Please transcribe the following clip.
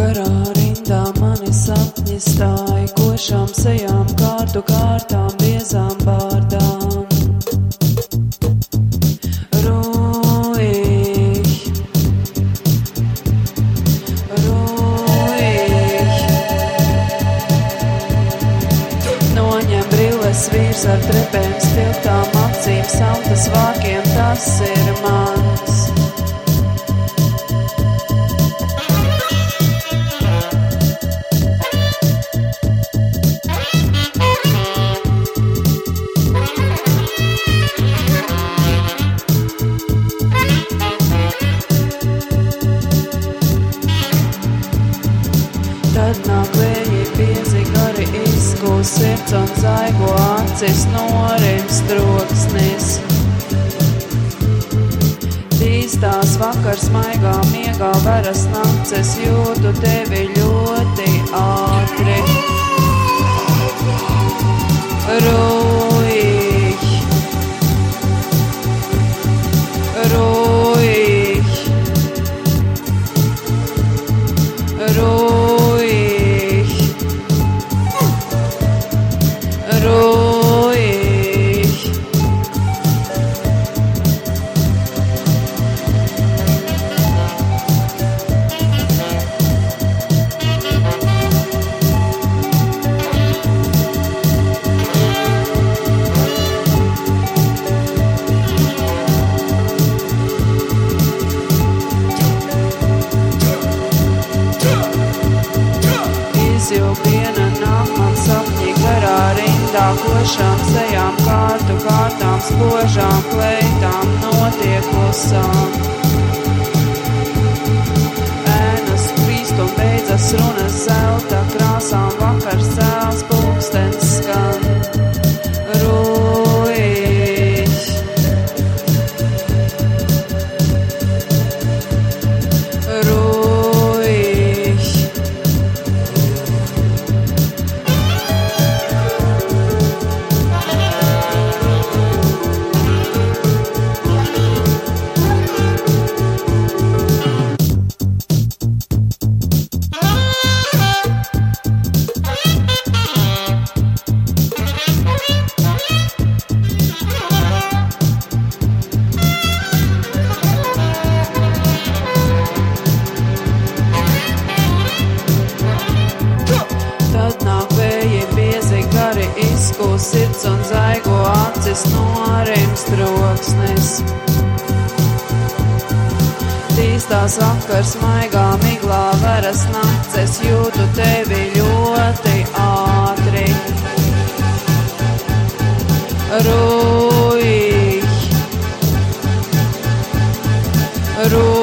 Garā rindā mani sapņi stāja, košām sejām, kārtu kārtām, biezām bārdām. Ruig, ruig. Noņem brilles vīrs ar trepēm, spilgtām acīm, sautas vārkiem, tas ir mans. Tad nāk vēji biezi gari izkūs sirds un zaigo acis norims troksnis. Tīstās vakars maigā miegā veras nakts, es jūtu tevi ļoti ātri. Ruig, ruig, ruig. Ruig. Izjūpiena nāk man sapņi garā rindā, košām sejām, kārtu kārtām, spožām kleitām, notiek klusām. Ēnas krīst un beidzas runas zelta krāsām, vakars cēls, pulkstenis skan. Ruig, ruig. Tad nāk vēji biezi gari izkūs sirds un zaigo acis norims troksnis. Tīstās vakars maigā miglā veras nakts, es jūtu tevi ļoti ātri. Ruig, ruig.